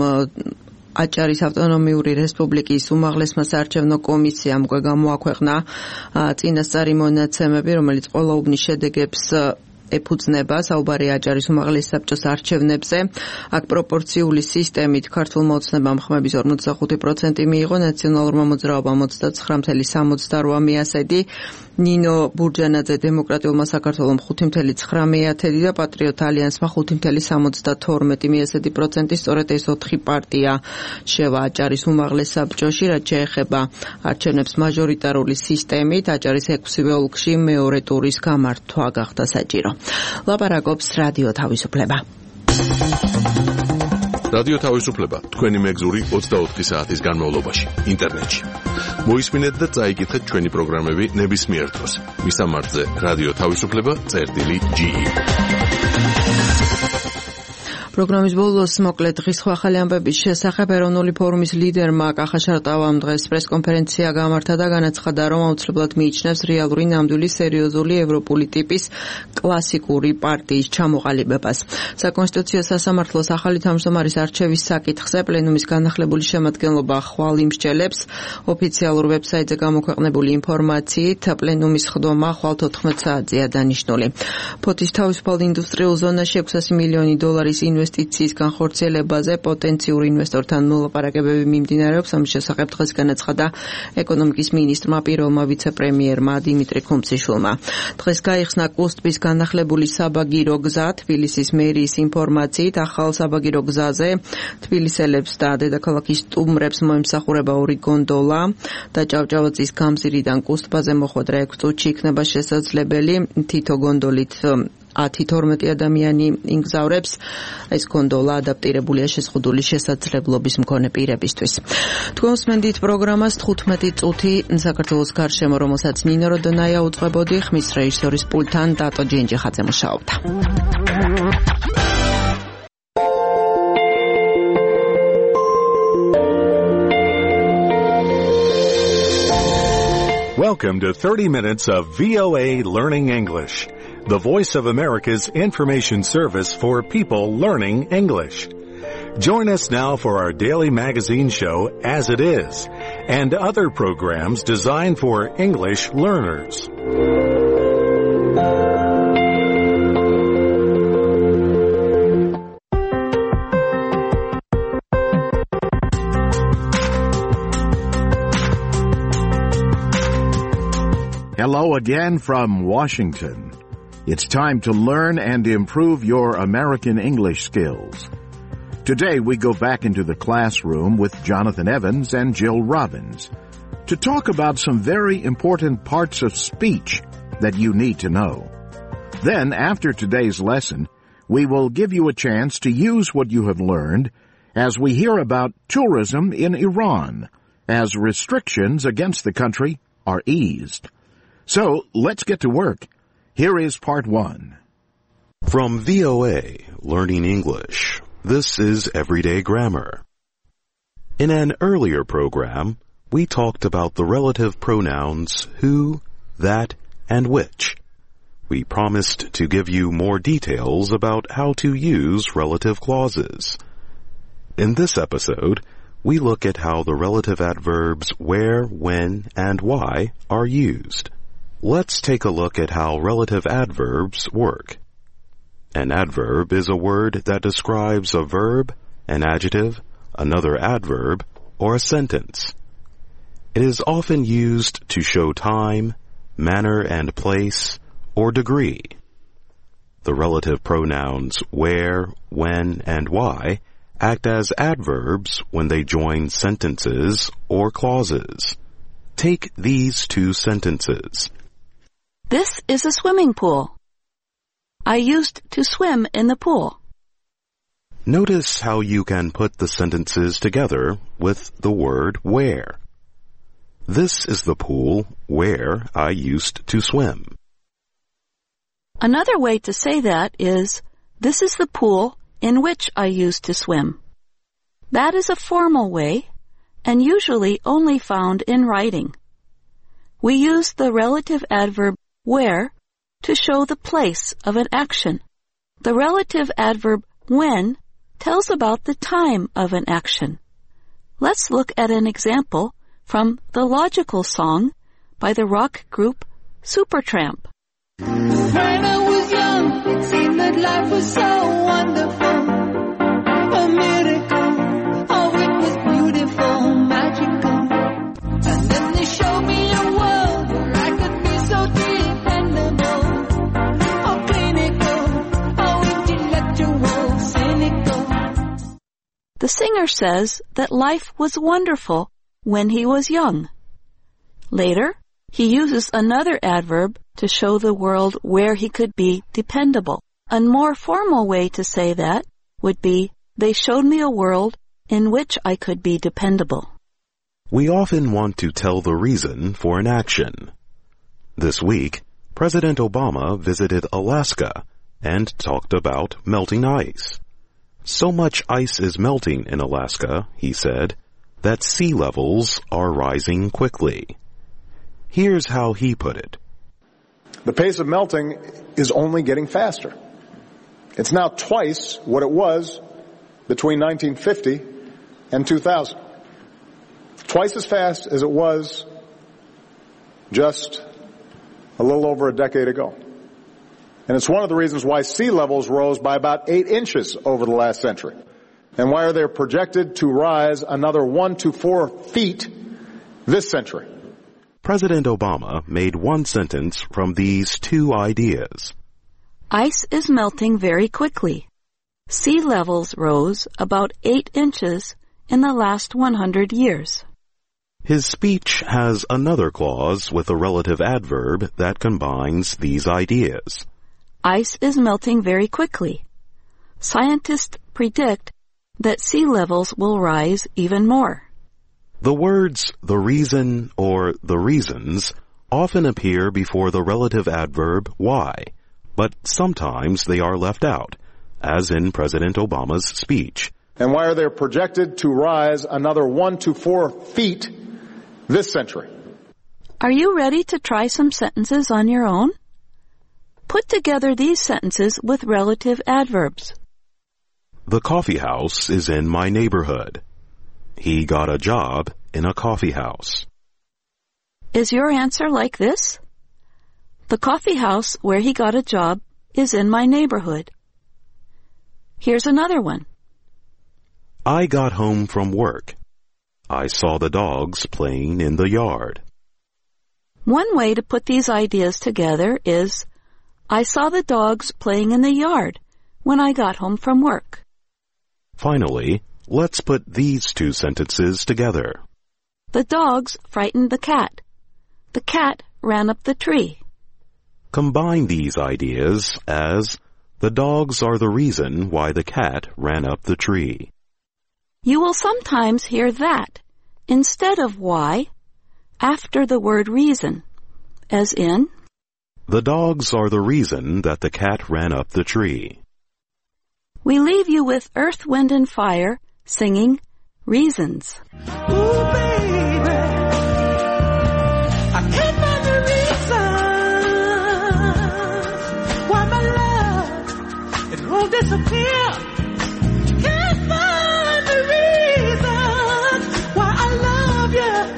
აჭარის ავტონომიური რესპუბლიკის უმაღლესმა საარჩევნო კომისიამ უკვე გამოაქვეყნა წინასწარი მონაცემები, რომელიც ყველა უბნის შედეგებს ეფუძნება. საუბარი აჭარის უმაღლეს საბჭოს არჩევნებზე. აქ პროპორციული სისტემით ქართულ მოწნებამ ხმების 45% მიიღო, ნაციონალურმა მოძრაობამ 29.68 მიასედი, ნინო ბურჯანაძე დემოკრატიულმა საქართველომ 5.9 და პატრიოტ ალიანსმა 5.72 მიასედი პროცენტი. სწორედ ეს 4 პარტია შევა აჭარის უმაღლეს საბჭოში, რაც შეეხება არჩევნებს მაჟორიტარული სისტემით. აჭარის 6 ოლქში მეორე ტურის გამართვა გახდა საჭირო. ლაპარაკობს რადიო თავისუფლება.
რადიო თავისუფლება თქვენი მეგზური 24 საათის განმავლობაში ინტერნეტში. მოისმინეთ და წაიკითხეთ ჩვენი პროგრამები ნებისმიერ დროს. მისამართზე რადიო თავისუფლება.ge.
პროგრამის ბოლოს მოკლედ დღის ახალი ამბების შესახებ ეროვნული ფორუმის ლიდერმა კახა შარტავამ დღეს პრესკონფერენცია გამართა და განაცხადა, რომ აუცილებლად მიიჩნევს რეალური, ნამდვილი, სერიოზული ევროპული ტიპის კლასიკური პარტიის ჩამოყალიბებას. საკონსტიტუციო სასამართლოს ახალი თავმჯდომარის არჩევის საკითხზე პლენუმის განახლებული შემადგენლობა ხვალ იმსჯელებს. ოფიციალურ ვებსაიტზე გამოქვეყნებული ინფორმაციით, პლენუმის ხდომა ხვალ 14 საათზეა დანიშნული. ფოთის თავისუფალ ინდუსტრიულ ზონაში $600 მილიონი ინვესტიციის განხორციელებაზე პოტენციურ ინვესტორთან მოლაპარაკებები მიმდინარეობს. ამის შესახებ დღეს განაცხადა ეკონომიკის მინისტრმა პირველმა ვიცე-პრემიერმა დიმიტრი ქუმციშვილმა. დღეს გაიხსნა კუსტბის განახლებული საბაგირო გზა. თბილისის მერიის ინფორმაციით ახალ საბაგირო გზაზე თბილისელებს და დედაქალაქის სტუმრებს მოემსახურება 2 გონდოლა და ჭავჭავაძის გამზირიდან კუსტბაზე მოხვედრა 6 წუთში იქნება შესაძლებელი. თითო გონდოლით 10-12 ადამიანი იგზავრებს. ეს გონდოლა ადაპტირებულია შეზღუდული შესაძლებლობის მქონე პირებისთვის. თქვენ უსმენთ პროგრამას 15 წუთი საქართველოს გარშემო, რომელსაც ნინო როდონაია უძღვებოდი, ხმის რეჟისორის პულტთან დატო ჯენჯიხაძე მუშაობდა.
Welcome to 30 minutes of VOA Learning English, the Voice of America's information service for people learning English. Join us now for our daily magazine show, As It Is, and other programs designed for English learners.
Hello again from Washington. It's time to learn and improve your American English skills. Today we go back into the classroom with Jonathan Evans and Jill Robbins to talk about some very important parts of speech that you need to know. Then, after today's lesson, we will give you a chance to use what you have learned as we hear about tourism in Iran, as restrictions against the country are eased. So, let's get to work. Here is part 1.
From VOA, Learning English, this is Everyday Grammar. In an earlier program, we talked about the relative pronouns who, that, and which. We promised to give you more details about how to use relative clauses. In this episode, we look at how the relative adverbs where, when, and why are used. Let's take a look at how relative adverbs work. An adverb is a word that describes a verb, an adjective, another adverb, or a sentence. It is often used to show time, manner and place, or degree. The relative pronouns where, when, and why act as adverbs when they join sentences or clauses. Take these 2 sentences.
This is a swimming pool. I used to swim in the pool.
Notice how you can put the sentences together with the word where. This is the pool where I used to swim.
Another way to say that is, this is the pool in which I used to swim. That is a formal way and usually only found in writing. We use the relative adverb where to show the place of an action. The relative adverb when tells about the time of an action. Let's look at an example from the Logical Song by the rock group Supertramp.
When I was young, it seemed that life was so wonderful. A miracle, oh it was beautiful, magical. And then they showed me a world where I could be so dependable. Oh clinical, oh intellectual, cynical.
The singer says that life was wonderful when he was young. Later, he uses another adverb to show the world where he could be dependable. A more formal way to say that would be, they showed me a world in which I could be dependable.
We often want to tell the reason for an action. This week, President Obama visited Alaska and talked about melting ice. So much ice is melting in Alaska, he said, that sea levels are rising quickly. Here's how he put it.
The pace of melting is only getting faster. It's now twice what it was between 1950 and 2000. Twice as fast as it was just a little over a decade ago. And it's one of the reasons why sea levels rose by about 8 inches over the last century, and why they're projected to rise another 1 to 4 feet this century.
President Obama made one sentence from these two ideas.
Ice is melting very quickly. Sea levels rose about 8 inches in the last 100 years.
His speech has another clause with a relative adverb that combines these ideas.
Ice is melting very quickly. Scientists predict that sea levels will rise even more.
The words the reason or the reasons often appear before the relative adverb why, but sometimes they are left out, as in President Obama's speech.
And why they're projected to rise another 1 to 4 feet this century.
Are you ready to try some sentences on your own? Put together these sentences with relative adverbs.
The coffee house is in my neighborhood. He got a job in a coffee house.
Is your answer like this? The coffee house where he got a job is in my neighborhood. Here's another one.
I got home from work. I saw the dogs playing in the yard.
One way to put these ideas together is, I saw the dogs playing in the yard when I got home from work.
Finally, let's put these two sentences together.
The dogs frightened the cat. The cat ran up the tree.
Combine these ideas as, the dogs are the reason why the cat ran up the tree.
You will sometimes hear that instead of why after the word reason, as in,
the dogs are the reason that the cat ran up the tree.
We leave you with Earth, Wind, and Fire singing Reasons.
Ooh, baby, I can't find the reasons why my love, it won't disappear. Can't find the reasons why I love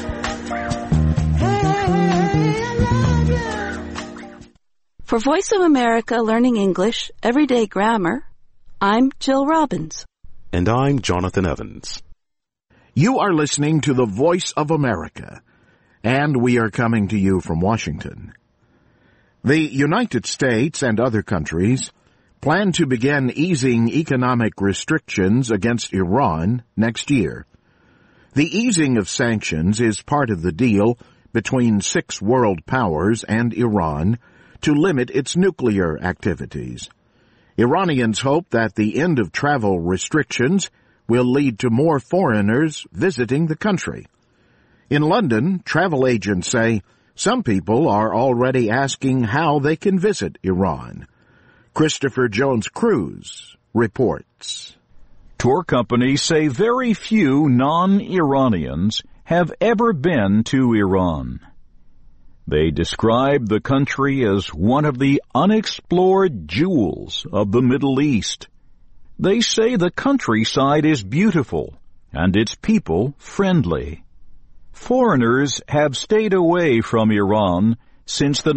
you. Hey, I love you.
For Voice of America Learning English, Everyday Grammar, I'm Jill Robbins.
And I'm Jonathan Evans. You are listening to the Voice of America, and we are coming to you from Washington. The United States and other countries plan to begin easing economic restrictions against Iran next year. The easing of sanctions is part of the deal between 6 world powers and Iran to limit its nuclear activities. Iranians hope that the end of travel restrictions will lead to more foreigners visiting the country. In London, travel agents say some people are already asking how they can visit Iran. Christopher Jones-Cruz reports.
Tour companies say very few non-Iranians have ever been to Iran. They describe the country as one of the unexplored jewels of the Middle East. They say the countryside is beautiful and its people friendly. Foreigners have stayed away from Iran since the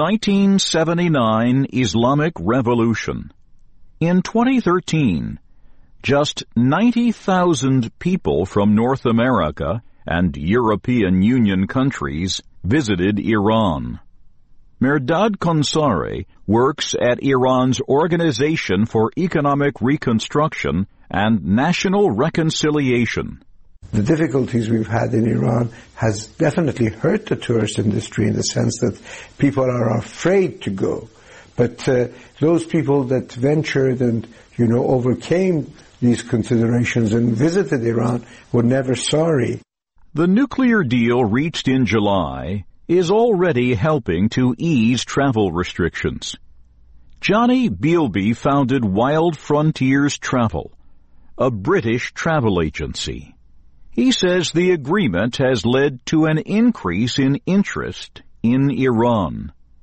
1979 Islamic Revolution. In 2013, just 90,000 people from North America and European Union countries visited Iran. Mehrdad Konsari works at Iran's Organization for Economic Reconstruction and National Reconciliation.
The difficulties we've had in Iran has definitely hurt the tourist industry in the sense that people are afraid to go. But those people that ventured and, overcame these considerations and visited Iran were never sorry.
The nuclear deal reached in July is already helping to ease travel restrictions. Johnny Bealby founded Wild Frontiers Travel, a British travel agency. He says the agreement has led to an increase in interest in Iran.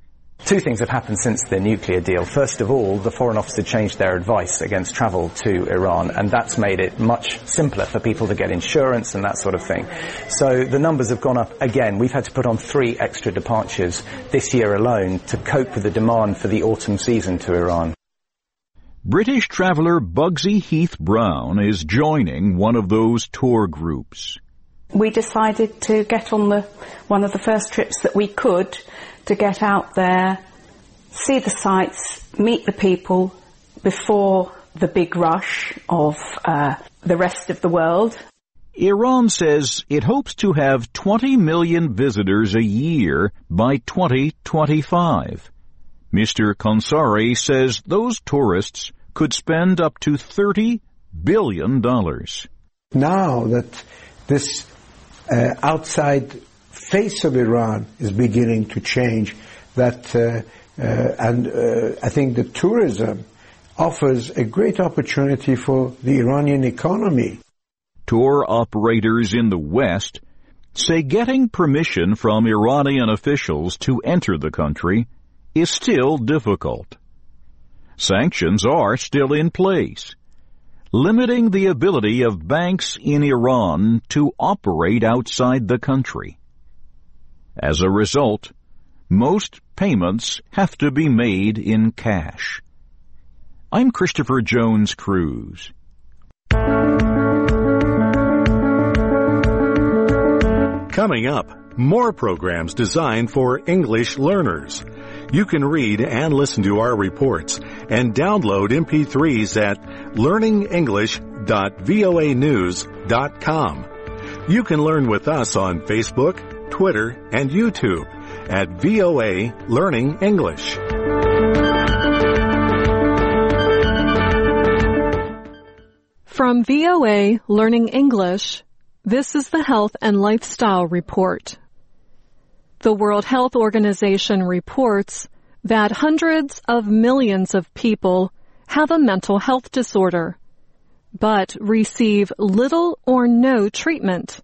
Two things have happened since the nuclear deal. First of all, the Foreign Office had changed their advice against travel to Iran, and that's made it much simpler for people to get insurance and that sort of thing. So the numbers have gone up again. We've had to put on 3 extra departures this year alone to cope with the demand for the autumn season to Iran.
British traveller Bugsy Heath Brown is joining one of those tour groups.
We decided to get on one of the first trips that we could to get out there, see the sights, meet the people before the big rush of the rest of the world.
Iran says it hopes to have 20 million visitors a year by 2025. Mr. Konsari says those tourists could spend up to $30 billion.
Now that this outside face of Iran is beginning to change, and I think that tourism offers a great opportunity for the Iranian economy.
Tour operators in the West say getting permission from Iranian officials to enter the country is still difficult. Sanctions are still in place, limiting the ability of banks in Iran to operate outside the country. As a result, most payments have to be made in cash. I'm Christopher Jones Cruz.
Coming up, more programs designed for English learners. You can read and listen to our reports and download MP3s at learningenglish.voanews.com. You can learn with us on Facebook, Twitter, and YouTube at VOA Learning English.
From VOA Learning English, this is the Health and Lifestyle Report. The World Health Organization reports that hundreds of millions of people have a mental health disorder, but receive little or no treatment.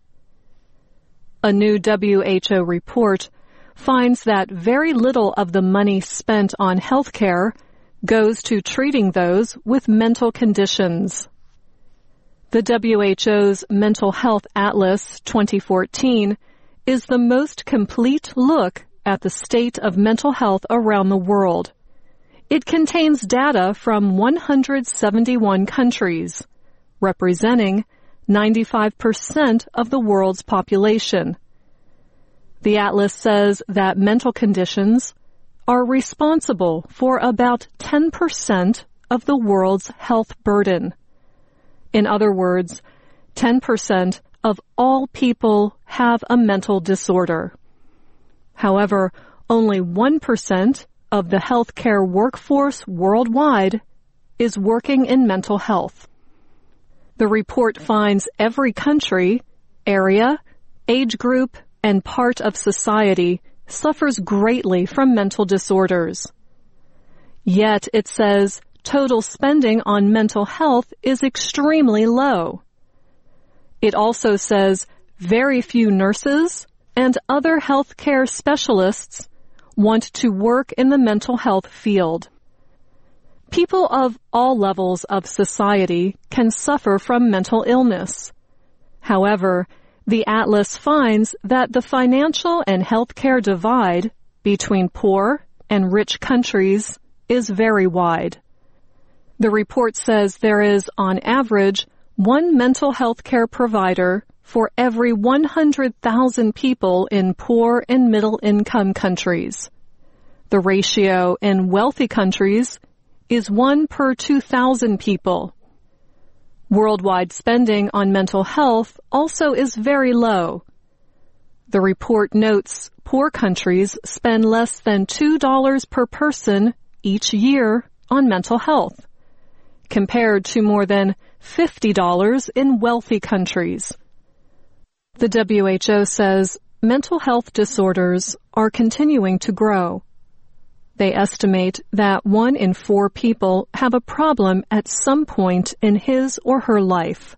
A new WHO report finds that very little of the money spent on health care goes to treating those with mental conditions. The WHO's Mental Health Atlas 2014 is the most complete look at the state of mental health around the world. It contains data from 171 countries, representing 95% of the world's population. The atlas says that mental conditions are responsible for about 10% of the world's health burden. In other words, 10% of all people have a mental disorder. However, only 1% of the healthcare workforce worldwide is working in mental health. The report finds every country, area, age group, and part of society suffers greatly from mental disorders. Yet it says total spending on mental health is extremely low. It also says very few nurses and other healthcare specialists want to work in the mental health field. People of all levels of society can suffer from mental illness. However, the atlas finds that the financial and healthcare divide between poor and rich countries is very wide. The report says there is, on average, one mental health care provider for every 100,000 people in poor and middle-income countries. The ratio in wealthy countries is 1 per 2,000 people. Worldwide spending on mental health also is very low. The report notes poor countries spend less than $2 per person each year on mental health, compared to more than $50 in wealthy countries. The WHO says mental health disorders are continuing to grow. They estimate that 1 in 4 people have a problem at some point in his or her life.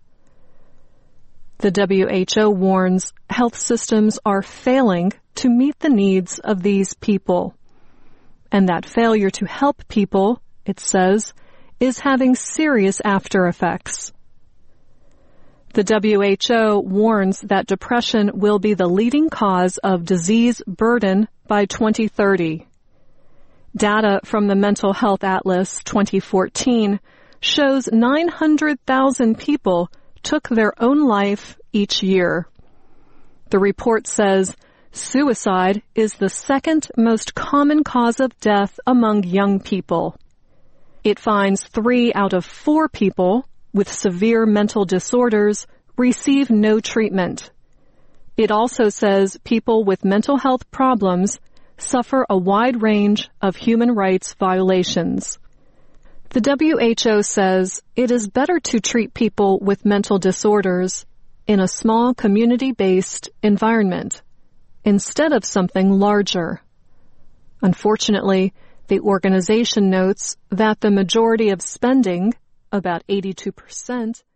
The WHO warns health systems are failing to meet the needs of these people. and that failure to help people, it says, is having serious after effects. The WHO warns that depression will be the leading cause of disease burden by 2030. Data from the Mental Health Atlas 2014 shows 900,000 people took their own life each year. The report says suicide is the second most common cause of death among young people. It finds 3 out of 4 people with severe mental disorders receive no treatment. It also says people with mental health problems suffer a wide range of human rights violations. The WHO says it is better to treat people with mental disorders in a small community-based environment instead of something larger. Unfortunately, the organization notes that the majority of spending, about 82%,